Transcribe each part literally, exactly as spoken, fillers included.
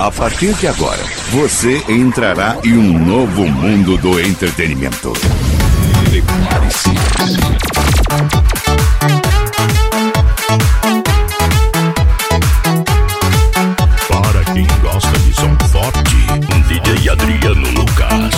A partir de agora, você entrará em um novo mundo do entretenimento. Prepare-se. Para quem gosta de som forte, D J Adriano Lucas.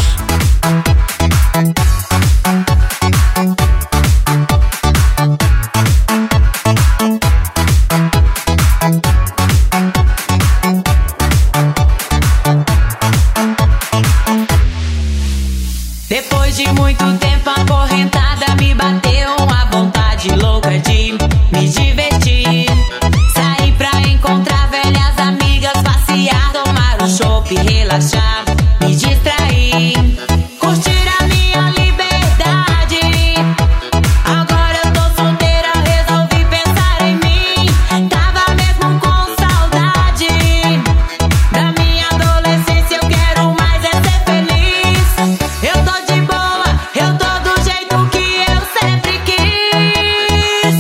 Depois de muito tempo acorrentada, me bateu uma vontade louca de me divertir. Sair pra encontrar velhas amigas, passear, tomar um chopp, relaxar, me distrair, curtir a minha liberdade. Agora eu tô solteira, resolvi pensar em mim. Tava mesmo com saudade da minha adolescência, eu quero mais é ser feliz. Eu tô de boa, eu tô do jeito que eu sempre quis.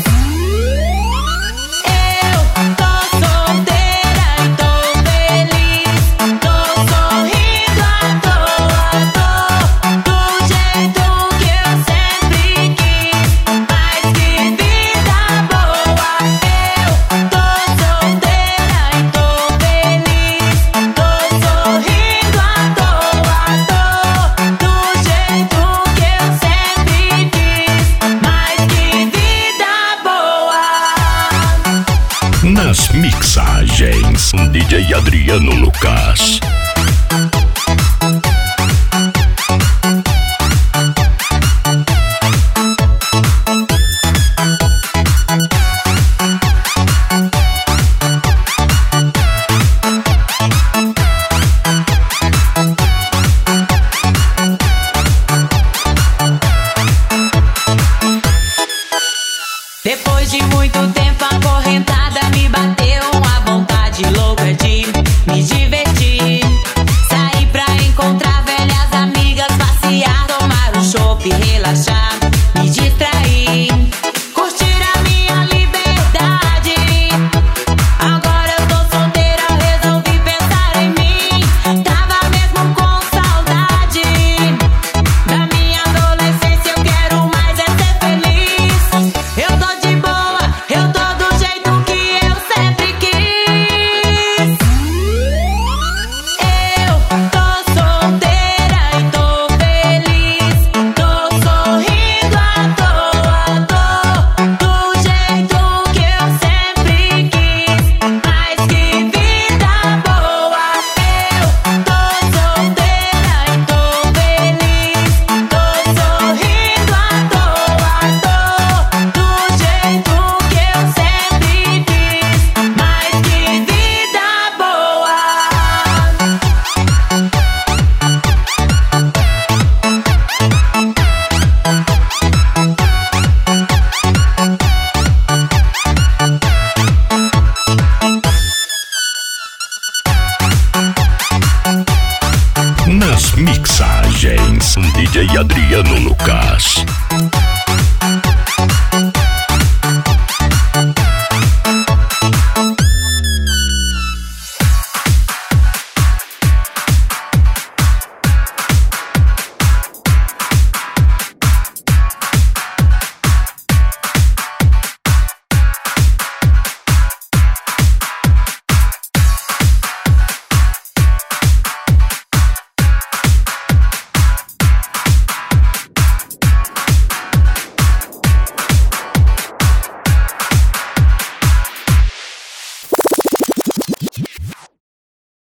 Eu tô solteira e tô feliz, tô sorrindo à toa, tô do jeito que eu sempre quis. Mas que vida boa. Eu tô solteira e tô feliz, tô sorrindo à toa, tô do jeito que eu sempre quis. Mas que vida boa. Nas mixagens, D J Adriano Lucas. Depois de muito tempo acorrentada, me bateu uma vontade louca de me divertir. Sair pra encontrar velhas amigas, passear, tomar um chopp, relaxar, me distrair, curtir a minha liberdade. Agora eu tô solteira, resolvi pensar em mim. Tava mesmo com saudade da minha adolescência, eu quero mais é ser feliz. Eu tô de boa, eu tô do jeito que eu sempre quis. Eu tô solteira e tô feliz, tô sorrindo à toa, tô do jeito que eu sempre quis. Mas que vida boa. Eu tô solteira e tô feliz, tô sorrindo à toa, tô do jeito que eu sempre quis. Mas que vida boa. Nas mixagens, D J Adriano Lucas.